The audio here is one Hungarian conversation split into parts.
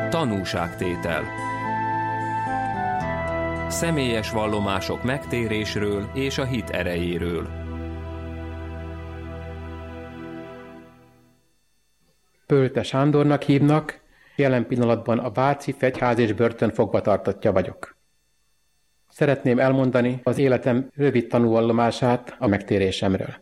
Tanúságtétel. Személyes vallomások megtérésről és a hit erejéről. Pölte Sándornak hívnak, jelen pillanatban a Váci Fegyház és Börtön fogvatartottja vagyok. Szeretném elmondani az életem rövid tanúvallomását a megtérésemről.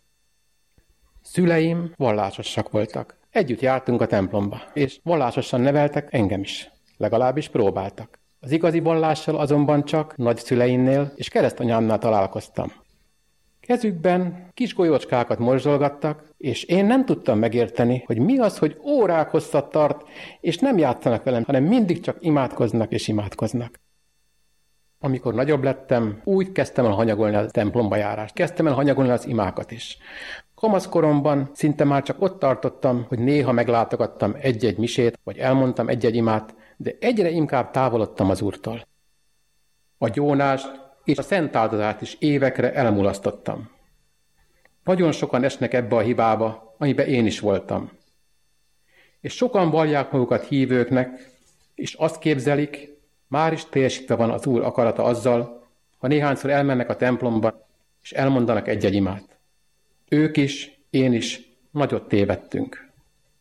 Szüleim vallásosak voltak. Együtt jártunk a templomba, és vallásosan neveltek engem is. Legalábbis próbáltak. Az igazi vallással azonban csak nagyszüleimnél és keresztanyámnál találkoztam. Kezükben kis golyócskákat morzsolgattak, és én nem tudtam megérteni, hogy mi az, hogy órák hosszat tart, és nem játszanak velem, hanem mindig csak imádkoznak és imádkoznak. Amikor nagyobb lettem, úgy kezdtem el hanyagolni a templomba járást, kezdtem el hanyagolni az imákat is. Kamaszkoromban szinte már csak ott tartottam, hogy néha meglátogattam egy-egy misét, vagy elmondtam egy-egy imát, de egyre inkább távolodtam az Úrtól. A gyónást és a szent áldozást is évekre elmulasztottam. Nagyon sokan esnek ebbe a hibába, amiben én is voltam. És sokan vallják magukat hívőknek, és azt képzelik, már is teljesítve van az Úr akarata azzal, ha néhányszor elmennek a templomba, és elmondanak egy-egy imát. Ők is, én is nagyot tévedtünk.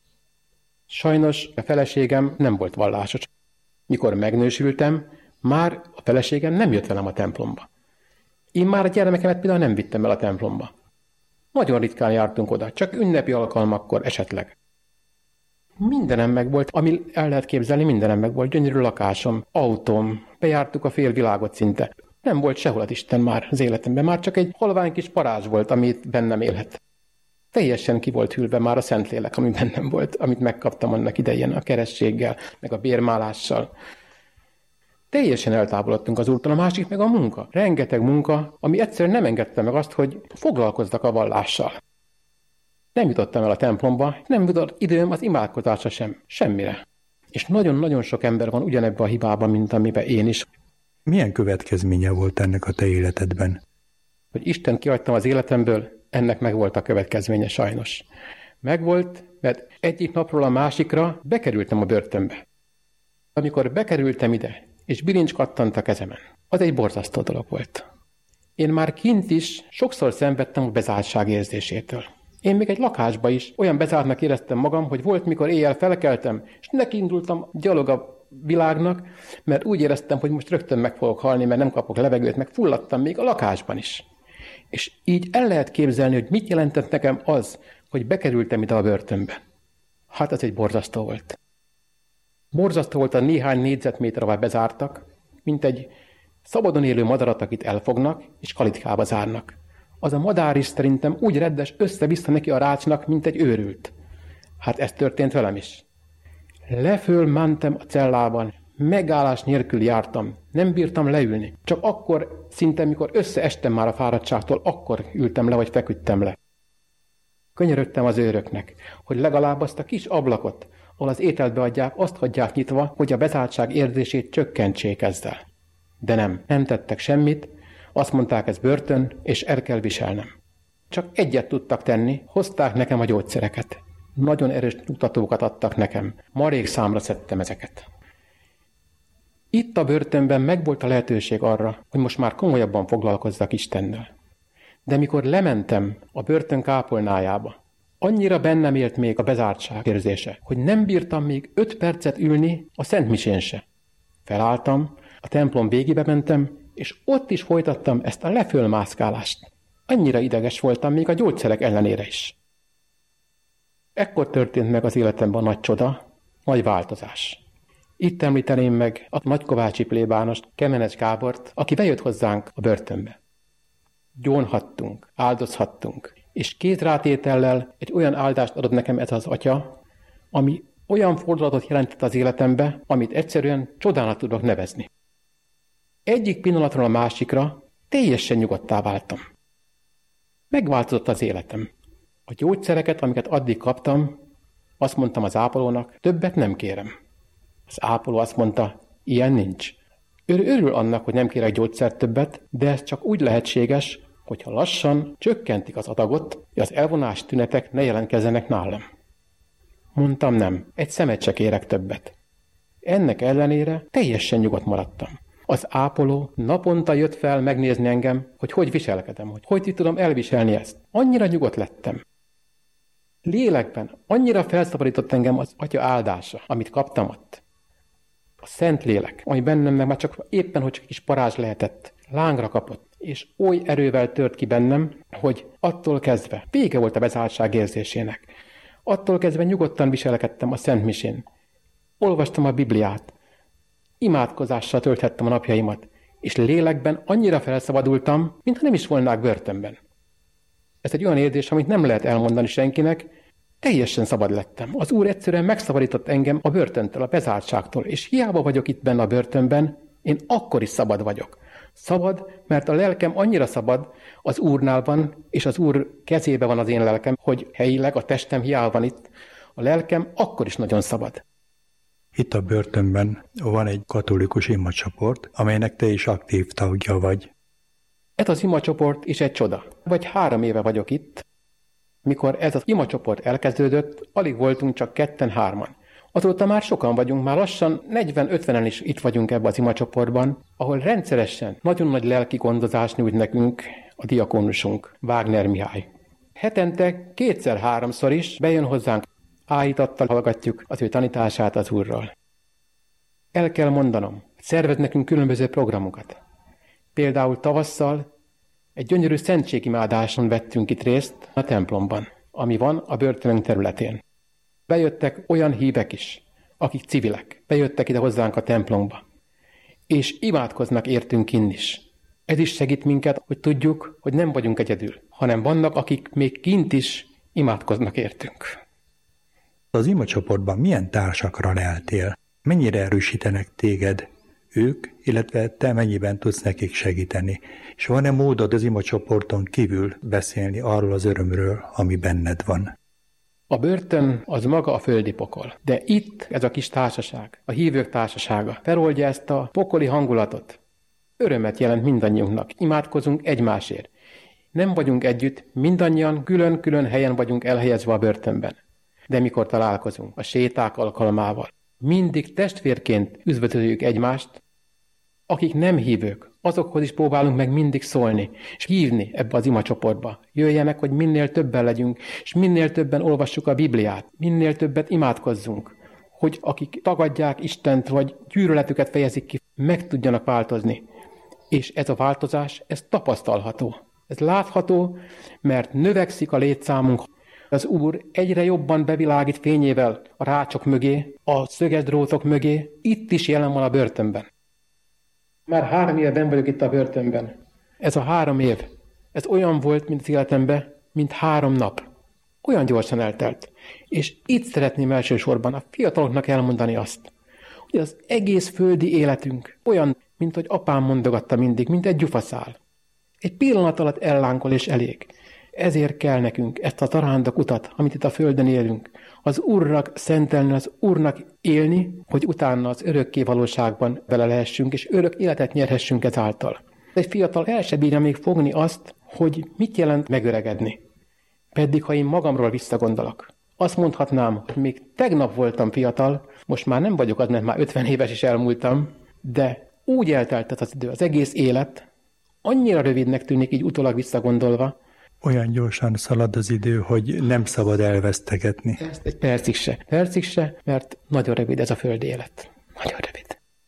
Sajnos a feleségem nem volt vallásos. Mikor megnősültem, már a feleségem nem jött velem a templomba. Én már a gyermekemet például nem vittem el a templomba. Nagyon ritkán jártunk oda, csak ünnepi alkalmakkor esetleg. Mindenem megvolt, ami el lehet képzelni, mindenem megvolt. Gyönyörű lakásom, autóm, bejártuk a fél világot szinte. Nem volt sehol az Isten már az életemben, már csak egy halvány kis parázs volt, amit bennem élhet. Teljesen ki volt hűlve már a Szentlélek, ami bennem volt, amit megkaptam annak idején a kerességgel, meg a bérmálással. Teljesen eltávolodtunk az Úrtól, a másik meg a munka. Rengeteg munka, ami egyszerűen nem engedte meg azt, hogy foglalkozzak a vallással. Nem jutottam el a templomba, nem jutott időm az imádkozásra sem, semmire. És nagyon-nagyon sok ember van ugyanebben a hibában, mint amiben én is. Milyen következménye volt ennek a te életedben? Hogy Isten kihagytam az életemből, ennek megvolt a következménye sajnos. Megvolt, mert egyik napról a másikra bekerültem a börtönbe. Amikor bekerültem ide, és bilincs kattant a kezemen, az egy borzasztó dolog volt. Én már kint is sokszor szenvedtem a bezártság érzésétől. Én még egy lakásba is olyan bezártnak éreztem magam, hogy volt, mikor éjjel felkeltem, és nekiindultam gyalog a világnak, mert úgy éreztem, hogy most rögtön meg fogok halni, mert nem kapok levegőt, meg fulladtam még a lakásban is. És így el lehet képzelni, hogy mit jelentett nekem az, hogy bekerültem ide a börtönbe. Hát ez egy borzasztó volt. Borzasztó volt a néhány négyzetméter, ahol bezártak, mint egy szabadon élő madarat, akit elfognak, és kalitkába zárnak. Az a madár is szerintem úgy reddes össze-vissza neki a rácsnak, mint egy őrült. Hát ez történt velem is. Leföl mentem a cellában, megállás nélkül jártam, nem bírtam leülni. Csak akkor, szinte mikor összeestem már a fáradtságtól, akkor ültem le, vagy feküdtem le. Könyörögtem az őröknek, hogy legalább azt a kis ablakot, ahol az ételt beadják, azt hagyják nyitva, hogy a bezártság érzését csökkentsék ezzel. De nem tettek semmit, azt mondták, ez börtön, és el kell viselnem. Csak egyet tudtak tenni, hozták nekem a gyógyszereket. Nagyon erős mutatókat adtak nekem. Marék számra szedtem ezeket. Itt a börtönben megvolt a lehetőség arra, hogy most már komolyabban foglalkozzak Istennel. De mikor lementem a börtön kápolnájába, annyira bennem élt még a bezártság érzése, hogy nem bírtam még 5 percet ülni a szentmisén se. Felálltam, a templom végébe mentem, és ott is folytattam ezt a lefölmászkálást. Annyira ideges voltam még a gyógyszerek ellenére is. Ekkor történt meg az életemben a nagy csoda, nagy változás. Itt említeném meg a nagykovácsi plébánost, Kemenes Gábort, aki bejött hozzánk a börtönbe. Gyónhattunk, áldozhattunk, és kézrátétellel egy olyan áldást adott nekem ez az atya, ami olyan fordulatot jelentett az életembe, amit egyszerűen csodának tudok nevezni. Egyik pillanatról a másikra teljesen nyugodtá váltam. Megváltozott az életem. A gyógyszereket, amiket addig kaptam, azt mondtam az ápolónak, többet nem kérem. Az ápoló azt mondta, ilyen nincs. Ő örül annak, hogy nem kérek gyógyszert többet, de ez csak úgy lehetséges, hogyha lassan csökkentik az adagot, hogy az elvonás tünetek ne jelentkezzenek nálam. Mondtam nem, egy szemet se kérek többet. Ennek ellenére teljesen nyugodt maradtam. Az ápoló naponta jött fel megnézni engem, hogy viselkedem, hogy tudom elviselni ezt. Annyira nyugodt lettem. Lélekben annyira felszabadított engem az Atya áldása, amit kaptam ott. A Szent Lélek, ami bennem meg már csak éppen, hogy csak kis parázs lehetett, lángra kapott, és oly erővel tört ki bennem, hogy attól kezdve vége volt a bezártság érzésének. Attól kezdve nyugodtan viselkedtem a Szent Misén. Olvastam a Bibliát, imádkozással tölthettem a napjaimat, és lélekben annyira felszabadultam, mintha nem is volnák börtönben. Ez egy olyan érzés, amit nem lehet elmondani senkinek, teljesen szabad lettem. Az Úr egyszerűen megszabadított engem a börtöntől, a bezártságtól, és hiába vagyok itt benne a börtönben, én akkor is szabad vagyok. Szabad, mert a lelkem annyira szabad, az Úrnál van, és az Úr kezébe van az én lelkem, hogy helyileg a testem hiába van itt, a lelkem akkor is nagyon szabad. Itt a börtönben van egy katolikus imacsoport, amelynek te is aktív tagja vagy. Ez az imacsoport is egy csoda. Vagy 3 éve vagyok itt. Mikor ez az imacsoport elkezdődött, alig voltunk csak 2-3. Azóta már sokan vagyunk, már lassan 40-50-en is itt vagyunk ebben az imacsoportban, ahol rendszeresen nagyon nagy lelki gondozást nyújt nekünk a diakónusunk, Wagner Mihály. Hetente 2-3-szor is bejön hozzánk, áhítattal hallgatjuk az ő tanítását az Úrról. El kell mondanom, szervez nekünk különböző programokat. Például tavasszal egy gyönyörű szentségimádáson vettünk itt részt a templomban, ami van a börtönünk területén. Bejöttek olyan hívek is, akik civilek, bejöttek ide hozzánk a templomba, és imádkoznak értünk kinn is. Ez is segít minket, hogy tudjuk, hogy nem vagyunk egyedül, hanem vannak, akik még kint is imádkoznak értünk. Az imacsoportban milyen társakra leltél? Mennyire erősítenek téged ők, illetve te mennyiben tudsz nekik segíteni? És van-e módod az imacsoporton kívül beszélni arról az örömről, ami benned van? A börtön az maga a földi pokol, de itt ez a kis társaság, a hívők társasága feloldja ezt a pokoli hangulatot. Örömet jelent mindannyiunknak, imádkozunk egymásért. Nem vagyunk együtt, mindannyian külön-külön helyen vagyunk elhelyezve a börtönben. De mikor találkozunk a séták alkalmával, mindig testvérként üdvözöljük egymást, akik nem hívők, azokhoz is próbálunk meg mindig szólni, és hívni ebbe az imacsoportba. Jöjjenek, hogy minél többen legyünk, és minél többen olvassuk a Bibliát, minél többet imádkozzunk, hogy akik tagadják Istent, vagy gyűlöletüket fejezik ki, meg tudjanak változni. És ez a változás, ez tapasztalható. Ez látható, mert növekszik a létszámunk. Az Úr egyre jobban bevilágít fényével a rácsok mögé, a szöges drótok mögé, itt is jelen van a börtönben. Már 3 éve benn vagyok itt a börtönben. Ez a 3 év, ez olyan volt, mint az életemben, mint 3 nap. Olyan gyorsan eltelt. És itt szeretném elsősorban a fiataloknak elmondani azt, hogy az egész földi életünk olyan, mint hogy apám mondogatta mindig, mint egy gyufaszál. Egy pillanat alatt ellángol és elég. Ezért kell nekünk ezt a tarándok utat, amit itt a földön élünk, az Úrnak szentelni, az Úrnak élni, hogy utána az örökké valóságban bele lehessünk, és örök életet nyerhessünk ezáltal. Egy fiatal el se bírja még fogni azt, hogy mit jelent megöregedni. Pedig, ha én magamról visszagondolok, azt mondhatnám, hogy még tegnap voltam fiatal, most már nem vagyok az, mert már 50 éves is elmúltam, de úgy eltelt az idő, az egész élet, annyira rövidnek tűnik így utólag visszagondolva. Olyan gyorsan szalad az idő, hogy nem szabad elvesztegetni. Ezt egy percig se, mert nagyon rövid ez a földi élet. Nagyon rövid.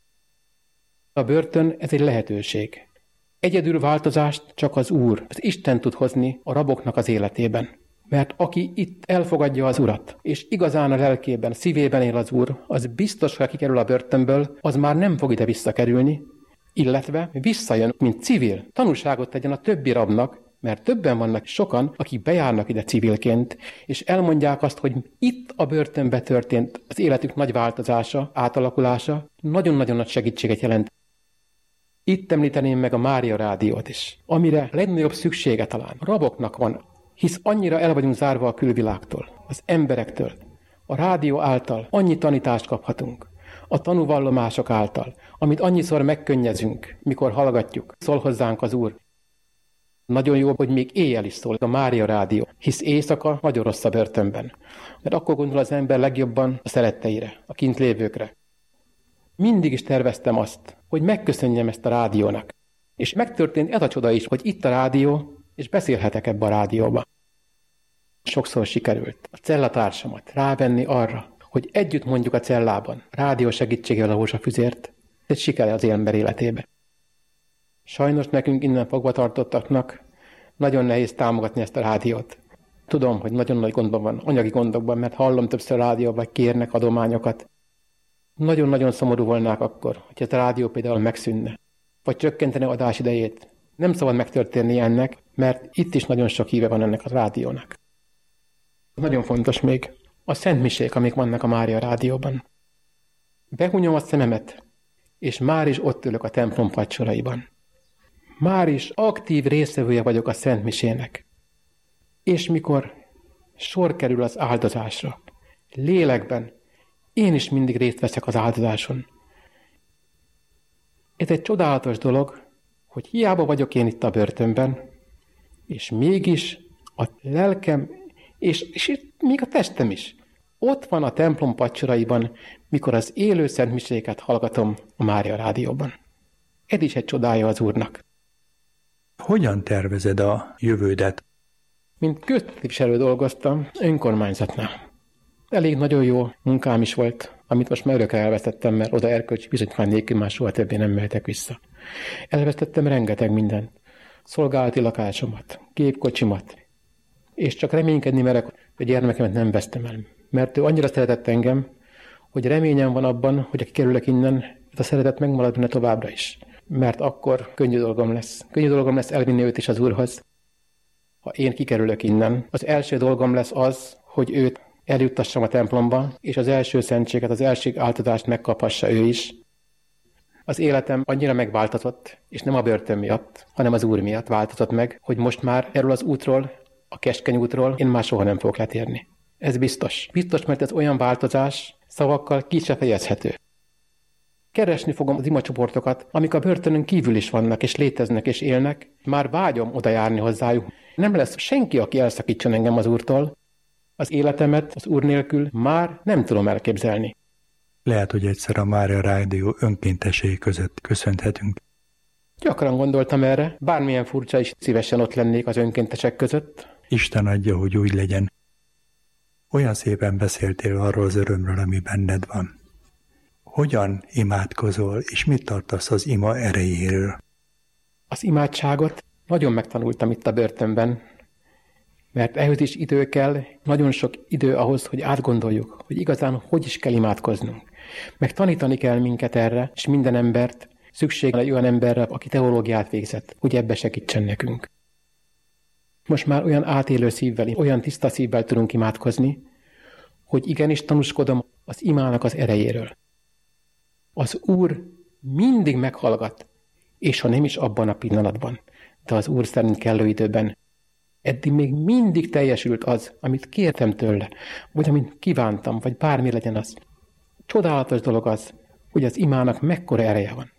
A börtön, ez egy lehetőség. Egyedül változást csak az Úr, az Isten tud hozni a raboknak az életében. Mert aki itt elfogadja az Urat, és igazán a lelkében, szívében él az Úr, az biztos, ha kikerül a börtönből, az már nem fog ide visszakerülni, illetve visszajön, mint civil, tanúságot tegyen a többi rabnak, mert többen vannak sokan, akik bejárnak ide civilként, és elmondják azt, hogy itt a börtönbe történt az életük nagy változása, átalakulása, nagyon-nagyon nagy segítséget jelent. Itt említeném meg a Mária rádiót is, amire legnagyobb szüksége talán a raboknak van, hisz annyira el vagyunk zárva a külvilágtól, az emberektől. A rádió által annyi tanítást kaphatunk, a tanúvallomások által, amit annyiszor megkönnyezünk, mikor hallgatjuk, szól hozzánk az Úr. Nagyon jó, hogy még éjjel is szól a Mária rádió, hisz éjszaka nagyon rossz a börtönben. Mert akkor gondol az ember legjobban a szeretteire, a kint lévőkre. Mindig is terveztem azt, hogy megköszönjem ezt a rádiónak. És megtörtént ez a csoda is, hogy itt a rádió, és beszélhetek ebbe a rádióba. Sokszor sikerült a cellatársamat rávenni arra, hogy együtt mondjuk a cellában, rádió segítségével a Rózsafüzért, egy sikere az ember életébe. Sajnos nekünk innen fogva tartottaknak nagyon nehéz támogatni ezt a rádiót. Tudom, hogy nagyon nagy gondban van, anyagi gondokban, mert hallom többször a rádióban, kérnek adományokat. Nagyon-nagyon szomorú volnák akkor, hogy ez a rádió például megszűnne, vagy csökkentene adás idejét. Nem szabad megtörténni ennek, mert itt is nagyon sok híve van ennek a rádiónak. Nagyon fontos még a szentmisék, amik vannak a Mária rádióban. Behunyom a szememet, és már is ott ülök a templom padsoraiban. Már is aktív résztvevője vagyok a szentmisének. És mikor sor kerül az áldozásra, lélekben, én is mindig részt veszek az áldozáson. Ez egy csodálatos dolog, hogy hiába vagyok én itt a börtönben, és mégis a lelkem, és még a testem is, ott van a templom padsoraiban, mikor az élő szentmiséket hallgatom a Mária rádióban. Ez is egy csodája az Úrnak. Hogyan tervezed a jövődet? Mint köztisztviselő dolgoztam önkormányzatnál. Elég nagyon jó munkám is volt, amit most már örökre elvesztettem, mert oda erkölcsi bizonyítvány nélkül már soha többé nem mehetek vissza. Elvesztettem rengeteg mindent. Szolgálati lakásomat, gépkocsimat, és csak reménykedni merek, hogy a gyermekemet nem vesztem el. Mert ő annyira szeretett engem, hogy reményem van abban, hogy aki kerülök innen, ez a szeretet megmarad benne továbbra is. Mert akkor könnyű dolgom lesz. Könnyű dolgom lesz elvinni őt is az Úrhoz. Ha én kikerülök innen, az első dolgom lesz az, hogy őt eljuttassam a templomba, és az első szentséget, az első áldozást megkaphassa ő is. Az életem annyira megváltozott, és nem a börtön miatt, hanem az Úr miatt változott meg, hogy most már erről az útról, a keskeny útról én már soha nem fogok letérni. Ez biztos. Biztos, mert ez olyan változás, szavakkal ki se fejezhető. Keresni fogom az imacsoportokat, amik a börtönön kívül is vannak, és léteznek, és élnek. Már vágyom oda járni hozzájuk. Nem lesz senki, aki elszakítson engem az Úrtól. Az életemet az Úr nélkül már nem tudom elképzelni. Lehet, hogy egyszer a Mária rádió önkéntesei között köszönhetünk. Gyakran gondoltam erre, bármilyen furcsa is, szívesen ott lennék az önkéntesek között. Isten adja, hogy úgy legyen. Olyan szépen beszéltél arról az örömről, ami benned van. Hogyan imádkozol, és mit tartasz az ima erejéről? Az imádságot nagyon megtanultam itt a börtönben, mert ehhez is idő kell, nagyon sok idő ahhoz, hogy átgondoljuk, hogy igazán hogy is kell imádkoznunk. Meg tanítani kell minket erre, és minden embert, szükség van egy olyan emberre, aki teológiát végzett, hogy ebbe segítsen nekünk. Most már olyan átélő szívvel, olyan tiszta szívvel tudunk imádkozni, hogy igenis tanúskodom az imának az erejéről. Az Úr mindig meghallgat, és ha nem is abban a pillanatban, de az Úr szerint kellő időben. Eddig még mindig teljesült az, amit kértem tőle, vagy amit kívántam, vagy bármi legyen az. Csodálatos dolog az, hogy az imának mekkora ereje van.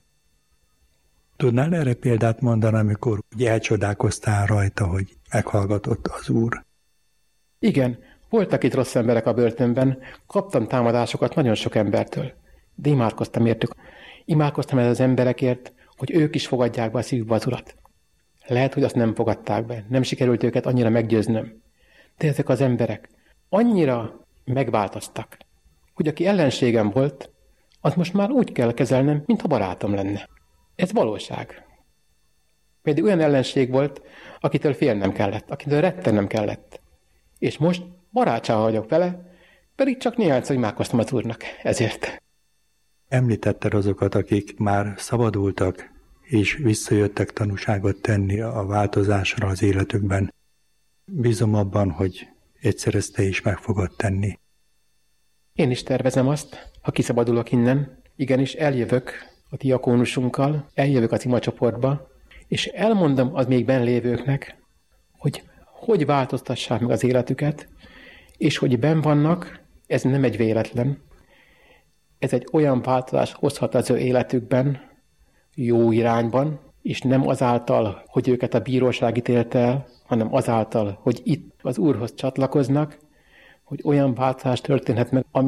Tudnál erre példát mondani, amikor úgy elcsodálkoztál rajta, hogy meghallgatott az Úr? Igen, voltak itt rossz emberek a börtönben, kaptam támadásokat nagyon sok embertől, de imádkoztam értük. Imádkoztam el az emberekért, hogy ők is fogadják be a szívükbe az Urat. Lehet, hogy azt nem fogadták be, nem sikerült őket annyira meggyőznöm. De ezek az emberek annyira megváltoztak, hogy aki ellenségem volt, az most már úgy kell kezelnem, mintha barátom lenne. Ez valóság. Például olyan ellenség volt, akitől félnem kellett, akitől rettenem kellett. És most barátsággal vagyok vele, pedig csak néhányszor imádkoztam az Úrnak ezért. Említetted azokat, akik már szabadultak, és visszajöttek tanúságot tenni a változásra az életükben. Bízom abban, hogy egyszer ezt te is meg fogod tenni. Én is tervezem azt, ha kiszabadulok innen, igenis eljövök a diakónusunkkal, eljövök az imacsoportba, és elmondom az még benlévőknek, hogy változtassák meg az életüket, és hogy benn vannak, ez nem egy véletlen. Ez egy olyan változás hozhat az ő életükben, jó irányban, és nem azáltal, hogy őket a bíróság ítélte el, hanem azáltal, hogy itt az Úrhoz csatlakoznak, hogy olyan változás történhet meg, ami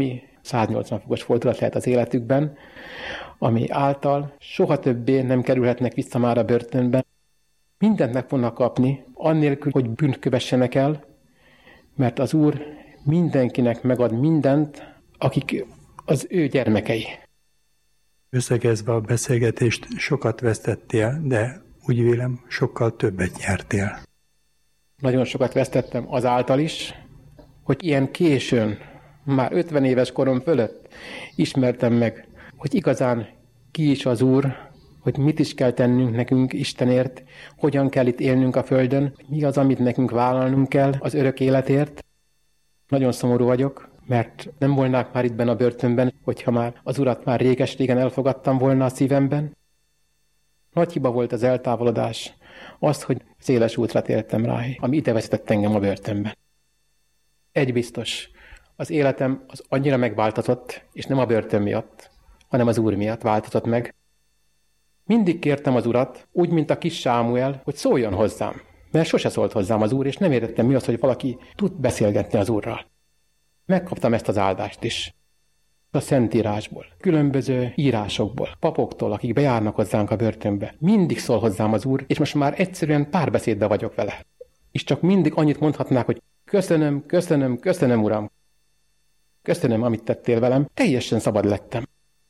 180 fokos fordulat lehet az életükben, ami által soha többé nem kerülhetnek vissza már a börtönbe. Mindent meg fognak kapni, annélkül, hogy bűnt kövessenek el, mert az Úr mindenkinek megad mindent, akik az ő gyermekei. Összegezve a beszélgetést, sokat vesztettél, de úgy vélem, sokkal többet nyertél. Nagyon sokat vesztettem azáltal is, hogy ilyen későn, már 50 éves korom fölött ismertem meg, hogy igazán ki is az Úr, hogy mit is kell tennünk nekünk Istenért, hogyan kell itt élnünk a földön, mi az, amit nekünk vállalnunk kell az örök életért. Nagyon szomorú vagyok, mert nem volnák már itt benne a börtönben, hogyha már az Urat már réges-régen elfogadtam volna a szívemben. Nagy hiba volt az eltávolodás, az, hogy széles útra tértem rá, ami ide vezetett engem a börtönbe. Egy biztos, az életem az annyira megváltozott, és nem a börtön miatt, hanem az Úr miatt változott meg. Mindig kértem az Urat, úgy, mint a kis Sámuel, hogy szóljon hozzám, mert sose szólt hozzám az Úr, és nem értettem mi az, hogy valaki tud beszélgetni az Úrral. Megkaptam ezt az áldást is. A Szentírásból, különböző írásokból, papoktól, akik bejárnak hozzánk a börtönbe. Mindig szól hozzám az Úr, és most már egyszerűen párbeszédbe vagyok vele. És csak mindig annyit mondhatnák, hogy köszönöm, köszönöm, köszönöm, Uram. Köszönöm, amit tettél velem, teljesen szabad lettem.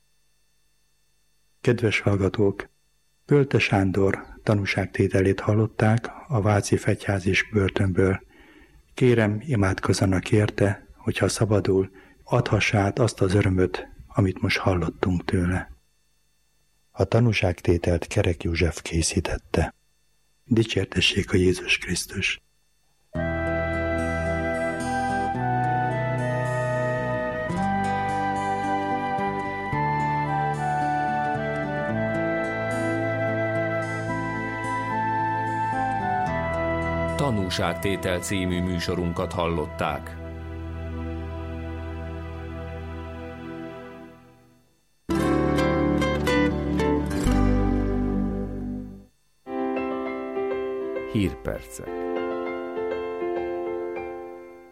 Kedves hallgatók! Bölte Sándor tanúságtételét hallották a váci fegyházis börtönből. Kérem, imádkozzanak érte, hogyha szabadul, adhassa át azt az örömöt, amit most hallottunk tőle. A tanúságtételt Kerek József készítette. Dicsértessék a Jézus Krisztus! Tanúságtétel című műsorunkat hallották. Hírpercek.